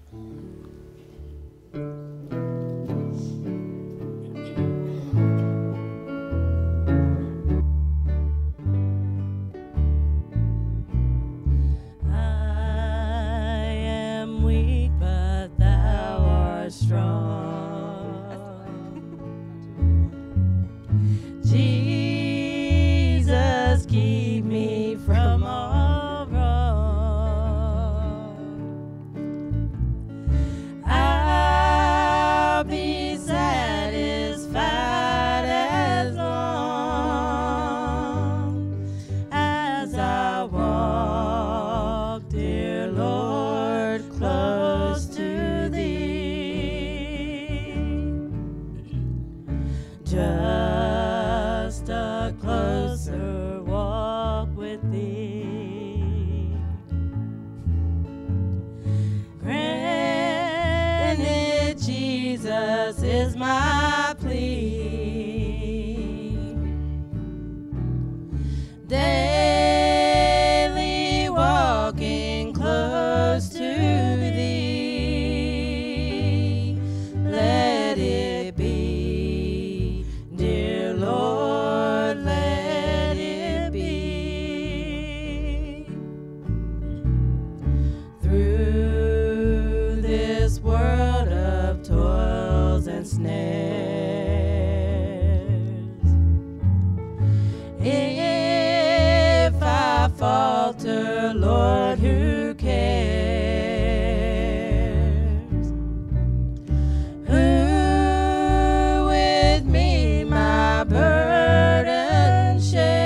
Jesus, keep me from all wrong. I'll be satisfied as long as I walk, dear Lord, close to Thee. Just a closer walk with Thee. Granted, Jesus is my plea. Daily walking close to Thee. Let it be, dear Lord, let it be. Through this world of toils and snares, if I falter, Lord, who cares? Who with me my burden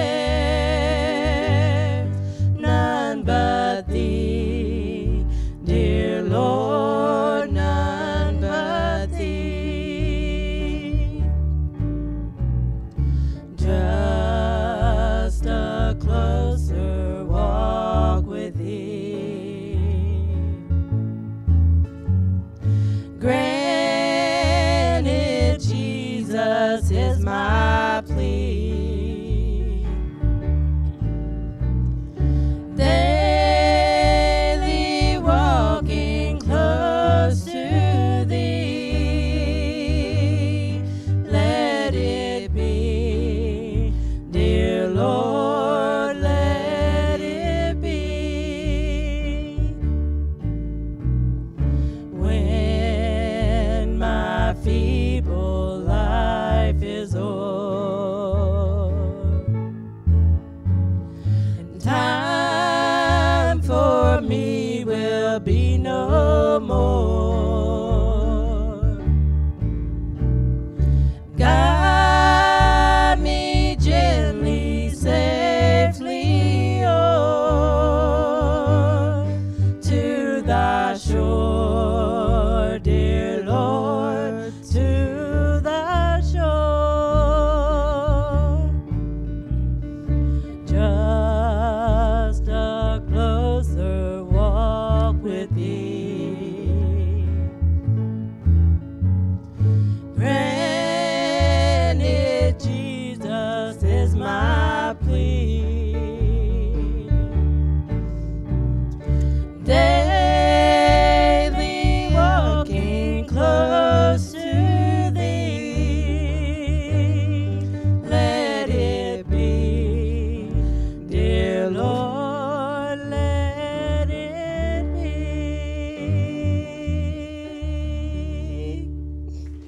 shares? None but Thee, dear Lord, none but Thee. Just a closer walk with Thee. Granted, Jesus is my plea. Daily walking close to Thee. Let it be, dear Lord, let it be. When my feeble life is o'er, and time for me will be no more. Guide me gently, safely o'er to Thy shore.